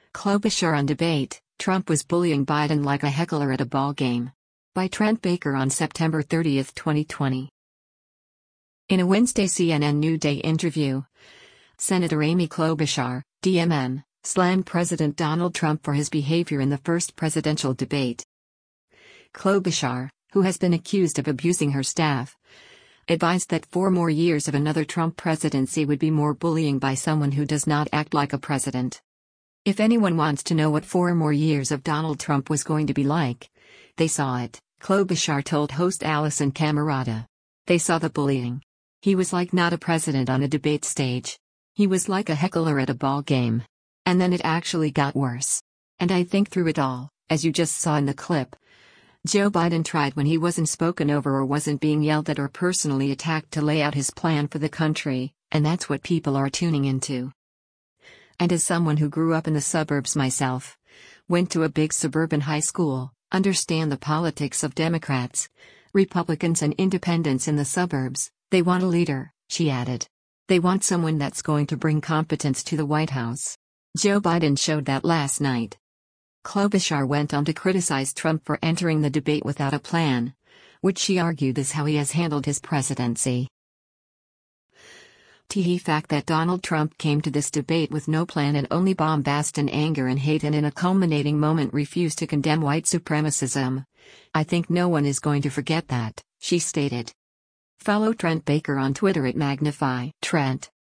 Klobuchar on debate, Trump was bullying Biden like a heckler at a ball game. By Trent Baker on September 30, 2020. In a Wednesday CNN New Day interview, Senator Amy Klobuchar, DMN, slammed President Donald Trump for his behavior in the first presidential debate. Klobuchar, who has been accused of abusing her staff, advised that 4 more years of another Trump presidency would be more bullying by someone who does not act like a president. If anyone wants to know what 4 more years of Donald Trump was going to be like, they saw it, Klobuchar told host Alisyn Camerota. They saw the bullying. He was like not a president on a debate stage. He was like a heckler at a ball game. And then it actually got worse. And I think through it all, as you just saw in the clip, Joe Biden tried when he wasn't spoken over or wasn't being yelled at or personally attacked to lay out his plan for the country, and that's what people are tuning into. And as someone who grew up in the suburbs myself, went to a big suburban high school, understand the politics of Democrats, Republicans and independents in the suburbs, they want a leader, she added. They want someone that's going to bring competence to the White House. Joe Biden showed that last night. Klobuchar went on to criticize Trump for entering the debate without a plan, which she argued is how he has handled his presidency. The fact that Donald Trump came to this debate with no plan and only bombast and anger and hate and in a culminating moment refused to condemn white supremacism. I think no one is going to forget that, she stated. Follow Trent Baker on Twitter at Magnify Trent.